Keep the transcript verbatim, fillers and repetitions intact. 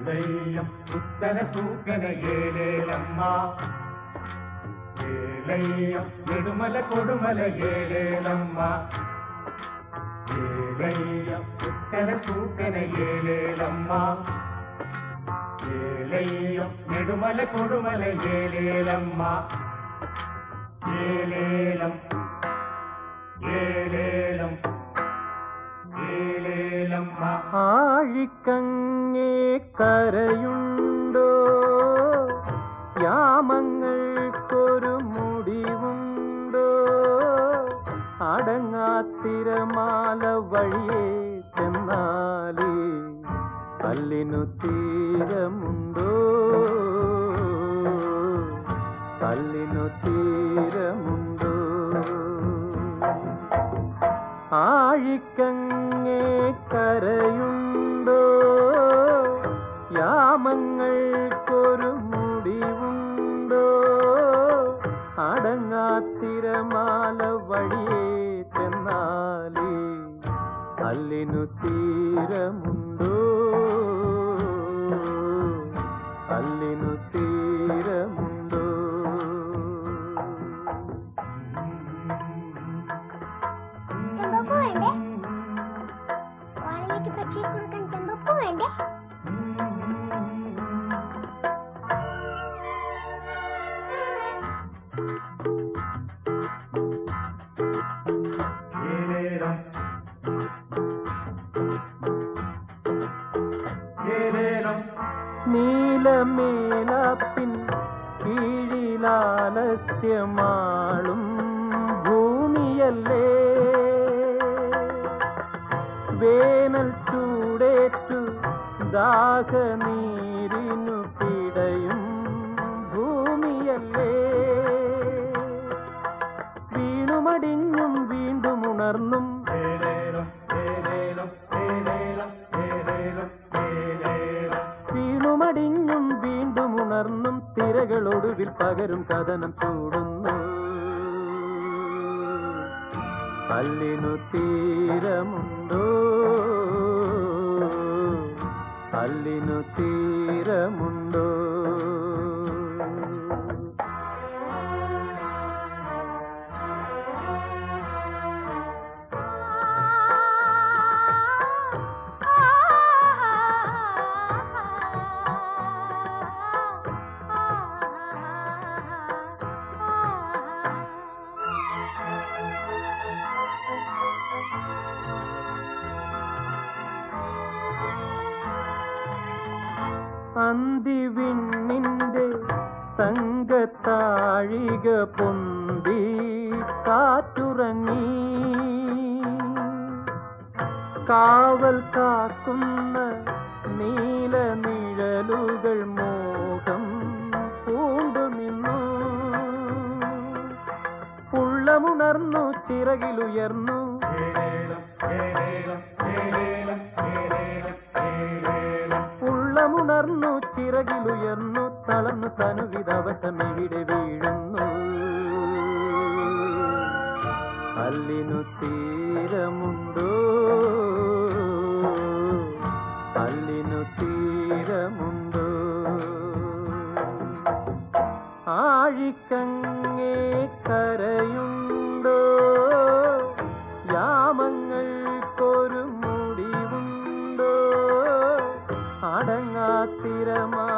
ഏലയ്യം ഉത്തര തൂക്കന ഏലേലമ്മ ഏലയ്യം നെടുമല കൊടുമല ഏലേലമ്മ ഏലയ്യം ഉത്തര തൂക്കന ഏലേലമ്മ ഏലയ്യം നെടുമല കൊടുമല ഏലേലമ്മ ഏലേലം ഏലേലം ഏലേലമ്മ. ആഴിക്കങ്ങേ കരയുണ്ടോ യാമങ്ങൾക്കൊരു മുടിവുണ്ടോ അടങ്ങാത്തിരമാല വഴിയേ ചെന്നാലേ കല്ലിനു തീരമുണ്ടോ കല്ലിനു തീരമുണ്ടോ ആഴിക്കങ്ങേ കരയുണ്ടോ യാമങ്ങൾക്കൊരു മുടിവുണ്ടോ അടങ്ങാത്തിരമാല വഴിയേ ചെന്നാലേ കല്ലിനു തീരമുണ്ടോ കല്ലിനു തീരമുണ്ടോ നീലമേലാപ്പിൻ കീഴിലാലസ്യമാളും ഭൂമിയല്ലേ വേനൽ ചൂടേറ്റു ദാഹനീരിനു പിടയും ഭൂമിയല്ലേ വീണുമടിഞ്ഞും വീണ്ടും ഉണർന്നും വീണുമടിഞ്ഞും വീണ്ടും ഉണർന്നും തിരകളൊടുവിൽ പകരും കഥനം ചൂടുന്നു കല്ലിനു തീരമുണ്ടോ കല്ലിനു തീരമുണ്ടോ അന്തിവിണ്ണിന്റെ തങ്കത്താഴിക പൊന്തി കാറ്റുറങ്ങി കാവൽ കാക്കുന്ന നീല നിഴലുകൾ മോഹം പൂണ്ടു നിന്നു ഉള്ളമുണർന്നു ചിറകിലുയർന്നു ഉള്ളമുണർന്നു ചിറകിലുയർന്നു തളർന്നു തനുവിധവശമിവിടെ വീഴുന്നു കല്ലിനു തീരമുണ്ടോ കല്ലിനു തീരമുണ്ടോ ആഴിക്കങ്ങേ കരയുണ്ടോ യാമങ്ങൾക്കൊരു മുടിവുണ്ടോ അടങ്ങാത്തിരമാ